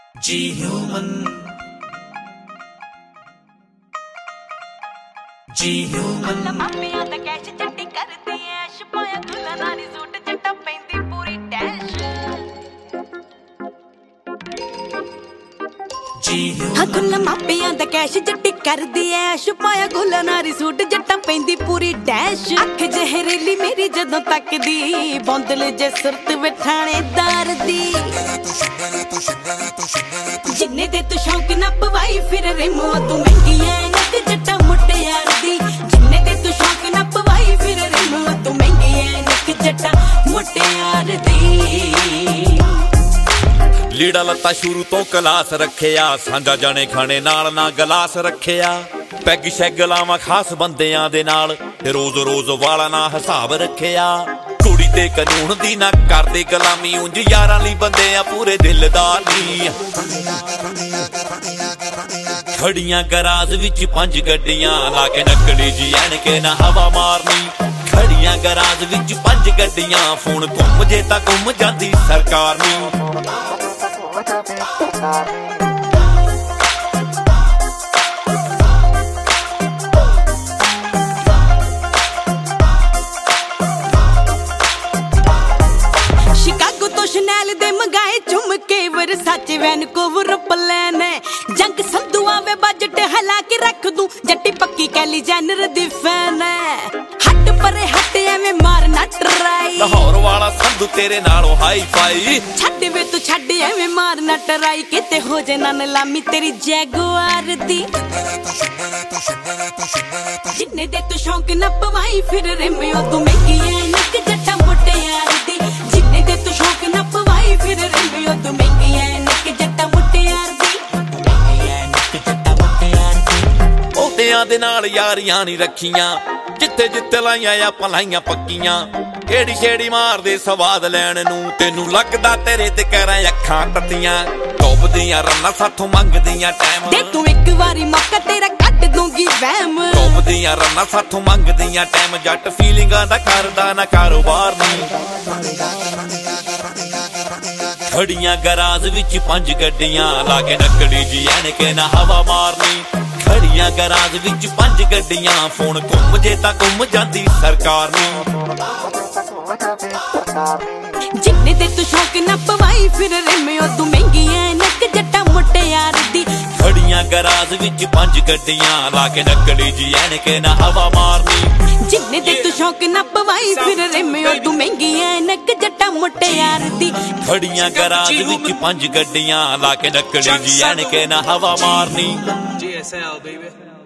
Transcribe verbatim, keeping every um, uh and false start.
G human, G human. ਮਾਪਿਆਂ ਦਾ cash ਚੱਟੀ ਕਰਦੀ ਐ ਛਪਾਇਆ ਗੁੱਲਾਂ ਨਾਲ ਸੂਟ ਜੱਟਾ ਪੈਂਦੀ ਪੂਰੀ ਡੈਸ਼ G human. ਹਾਂ ਗੁੱਲਾਂ ਮਾਪਿਆਂ ਦਾ ਕੈਸ਼ ਚੱਟੀ ਕਰਦੀ ਐ ਛਪਾਇਆ ਗੁੱਲਾਂ ਨਾਲ ਸੂਟ ਜੱਟਾ ਪੈਂਦੀ ਪੂਰੀ ਡੈਸ਼ ਅੱਖ ਜ਼ਹਿਰੀਲੀ ਮੇਰੀ ਜਦੋਂ ਤੱਕਦੀ ਬੌਂਦਲ ਜੇ ਸੁਰਤ ਵਿਠਾਣੇਦਾਰ ਦੀ ਜਿੰਨੇ ਦੇ ਤੂੰ ਸ਼ੌਂਕ ਨਾ ਪਵਾਈ ਫਿਰ ਰਿਮੋ ਤੂੰ ਮਹਿੰਗੀ ਐ ਨੱਕ ਜੱਟਾ ਮੁਟਿਆਰ ਦੀ ਜਿੰਨੇ ਦੇ ਤੂੰ ਸ਼ੌਂਕ ਨਾ ਪਵਾਈ ਫਿਰ ਰਿਮੋ ਤੂੰ ਮਹਿੰਗੀ ਐ ਨੱਕ ਜੱਟਾ ਮੁਟਿਆਰ ਦੀ ਲੀੜਾ ਲੱਤਾ ਸ਼ੁਰੂ ਤੋਂ ਕਲਾਸ ਰੱਖਿਆ ਸਾਂਝਾ ਜਾਣੇ ਖਾਣੇ ਨਾਲ ਨਾ ਗਲਾਸ ਰੱਖਿਆ ਪੈਗ ਸ਼ੈਗ ਲਾਵਾਂ ਖਾਸ ਬੰਦਿਆਂ ਦੇ ਨਾਲ ਤੇ ਰੋਜ਼ ਰੋਜ਼ ਵਾਲਾ ਨਾ ਹਿਸਾਬ ਰੱਖਿਆ ਕੁੜੀ ਤੇ ਕਾਨੂੰਨ ਦੀ ਨਾ ਕਰਦੇ ਗੁਲਾਮੀ ਉਂਝ ਯਾਰਾਂ ਲਈ ਬੰਦੇ ਆ ਪੂਰੇ ਦਿਲਦਾਰ ਨਹੀਂ ਖੜੀਆਂ ਗਰਾਜ ਵਿੱਚ ਪੰਜ ਗੱਡੀਆਂ ਲਾ ਕੇ ਨਕਲੀ ਜੀ ਐਨਕੇ ਨਾ ਹਵਾ ਮਾਰਨੀ ਖੜੀਆਂ ਗਰਾਜ ਵਿੱਚ ਪੰਜ ਗੱਡੀਆਂ ਫੋਨ ਘੁੰਮ ਜੇ ਤਾਂ ਘੁੰਮ ਜਾਂਦੀ ਸਰਕਾਰ ਨਹੀਂ ਸ਼ਿਕਾਗੋ ਤੋਂ ਸ਼ਨੈਲ ਦੇ ਮੰਗਾਏ ਝੁੰਮ ਕੇ ਵਰਸਾਚੇ ਵੈਨਕੂਵਰ ਪਲਾਨ ਹੈ ਜੰਗ ਸੰਧੂ ਆਵੇ ਬਜਟ ਹਲਾ ਕੇ ਰੱਖ ਦੂੰ ਜੱਟੀ ਪੱਕੀ ਕੈਲੀ ਜੈਨਰ ਦੀ ਫੈਨ ਹੈ ਹੱਟ ਪਰੇ ਹੱਟ ਐਵੇਂ ਮਾਰਨਾ ਟਰਾਈ ਲਾਹੌਰ ਵਾਲਾ ਸੰਧੂ ਤੇਰੇ ਨਾਲੋਂ ਹਾਈ ਫਾਈ ਛੱਡ ਵੇ ਤੂੰ ਛੱਡ ਐਵੇਂ ਮਾਰਨਾ ਟਰਾਈ ਕਿਤੇ ਹੋ ਜੇ ਨਾ ਨਲਾਮੀ ਤੇਰੀ ਜੈਗੁਆਰ ਦੀ ਜਿੰਨੇ ਦੇ ਤੂੰ ਸ਼ੌਂਕ ਨਾ ਪਵਾਈ ਫਿਰ ਰਿਮਿਓ ਤੂੰ ਮਹਿੰਗੀ ਐ ਨੱਕ ਜੱਟਾ ਮੁਟਿਆਰ ਦੀ ਜਿੰਨੇ ਦੇ ਤੂੰ ਸ਼ੌਂਕ ਨਾ ਪਵਾਈ ਫਿਰ ਰਿਮਿਓ ਤੂੰ ਮਹਿੰਗੀ ਐ ਨੱਕ ਜੱਟਾ ਮੁਟਿਆਰ ਦੀ ਮਹਿੰਗੀ ਐ ਨੱਕ ਜੱਟਾ ਮੁਟਿਆਰ ਦੀ ਉਹਦਿਆਂ ਦੇ ਨਾਲ ਯਾਰੀਆਂ ਨਹੀਂ ਰੱਖੀਆਂ ਜਿੱਥੇ ਜਿੱਥੇ ਲਾਈਆਂ ਆ ਪਲਾਈਆਂ ਪੱਕੀਆਂ ਕਿਹੜੀ ਛੇੜੀ ਮਾਰਦੇ ਸਵਾਦ ਲੈਣ ਨੂੰ ਤੈਨੂੰ ਲੱਗਦਾ ਤੇਰੇ ਤੇ ਕਰਾਂ ਅੱਖਾਂ ਤੱਤੀਆਂ ਡੁੱਬਦੀਆਂ ਰੰਨਾਂ ਸਾਥੋਂ ਮੰਗਦੀਆਂ ਟਾਈਮ ਦੇ ਤੂੰ ਇੱਕ ਵਾਰੀ ਮੌਕਾ ਤੇਰਾ ਕੱਢ ਦੂੰਗੀ ਵਹਿਮ ਡੁੱਬਦੀਆਂ ਰੰਨਾਂ ਸਾਥੋਂ ਮੰਗਦੀਆਂ ਟਾਈਮ ਜੱਟ ਫੀਲਿੰਗਾਂ ਦਾ ਕਰਦਾ ਨਾ ਕਾਰੋਬਾਰ ਨਹੀਂ ਖੜੀਆਂ ਗਰਾਜ ਵਿੱਚ ਪੰਜ ਗੱਡੀਆਂ ਲਾ ਕੇ ਨਕੜੀ ਜੀ ਐਨਕੇ ਨਾ ਹਵਾ ਮਾਰਨੀ ਖੜੀਆਂ ਗਰਾਜ ਵਿੱਚ ਪੰਜ ਗੱਡੀਆਂ ਫੋਨ ਘੁੰਮ ਜੇ ਤਾਂ ਘੁੰਮ ਜਾਂਦੀ ਸਰਕਾਰ ਨਹੀਂ ਜਿੰਨੇ ਦੇ ਤੂੰ ਸ਼ੌਂਕ ਨਾ ਪਵਾਈ ਫਿਰ ਰਿਮਿਓ ਤੂੰ ਮਹਿੰਗੀ ਐ ਨੱਕ ਜੱਟਾ ਮੁਟਿਆਰ ਦੀ ਖੜੀਆਂ ਗਰਾਜ ਵਿੱਚ ਪੰਜ ਗੱਡੀਆਂ ਲਾ ਕੇ ਨਕੜੀ ਜੀ ਐਨਕੇ ਨਾ ਹਵਾ ਮਾਰਨੀ ਜਿੰਨੇ ਦੇ ਤੂੰ ਸ਼ੌਂਕ ਨਾ ਪਵਾਈ ਫਿਰ ਰਿਮਿਓ ਤੂੰ ਮਹਿੰਗੀ ਐ ਨੱਕ ਜੱਟਾ ਮੁਟਿਆਰ ਦੀ ਖੜੀਆਂ ਗਰਾਜ ਵਿੱਚ ਪੰਜ ਗੱਡੀਆਂ ਲਾ ਕੇ ਨਕੜੀ ਜੀ ਐਨਕੇ ਨਾ ਹਵਾ ਮਾਰਨੀ G S L, baby.